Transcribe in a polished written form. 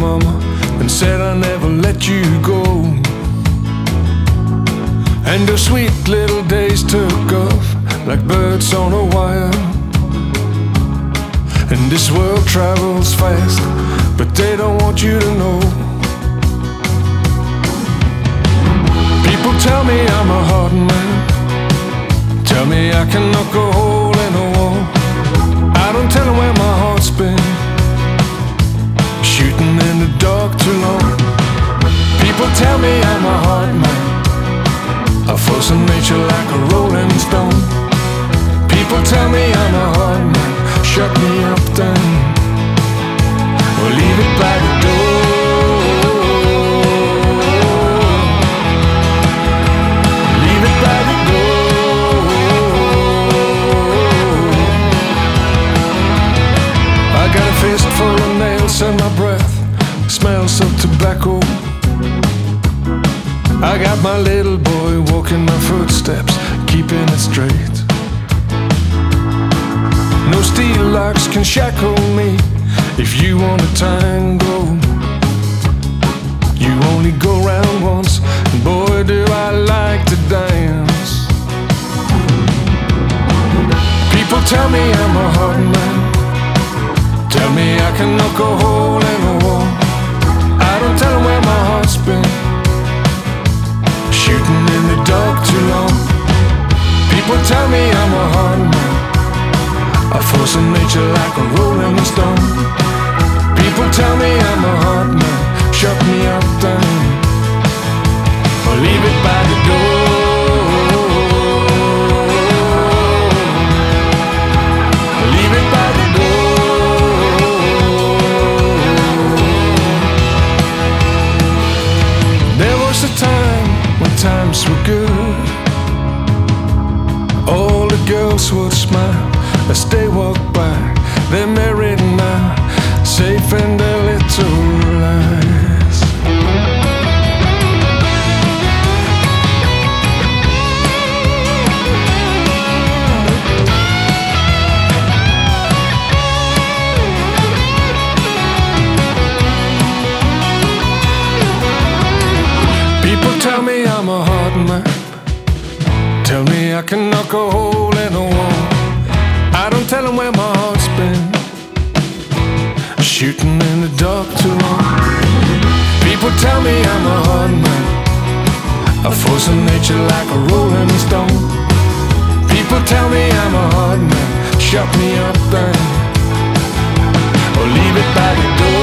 mama and said I'll never let you go. And your sweet little days took off like birds on a wire. And this world travels fast, but they don't want you to know. People tell me I'm a hard man, tell me I can knock a hole in a wall. I don't tell them where my heart's been, shooting in the dark too long. People tell me I'm a hard man, a force of nature like a rolling stone. People tell me I'm a hard man, shut me up then, or leave it by the door. Leave it by the door. I got a fist full of nails and my breath smells of tobacco. I got my little boy walking my footsteps, keeping it straight. No steel locks can shackle me if you want a tango. You only go round once, and boy do I like to dance. People tell me I'm a hard man, tell me I can knock a hole in a wall. I don't tell them where my heart's been, shooting in the dark too long. People tell me I'm a hard man, a force of nature like a rolling stone. People tell me I'm a hard man, shut me up then, or leave it by the door. Leave it by the door. There was a time when times were good, all the girls would smile as they walk by. They're married now, safe in their little lives. People tell me I'm a hard man, tell me I can knock a hole in a wall. I don't tell them where my heart's been, shooting in the dark too long. People tell me I'm a hard man, a force of nature like a rolling stone. People tell me I'm a hard man, shut me up then, or leave it by the door.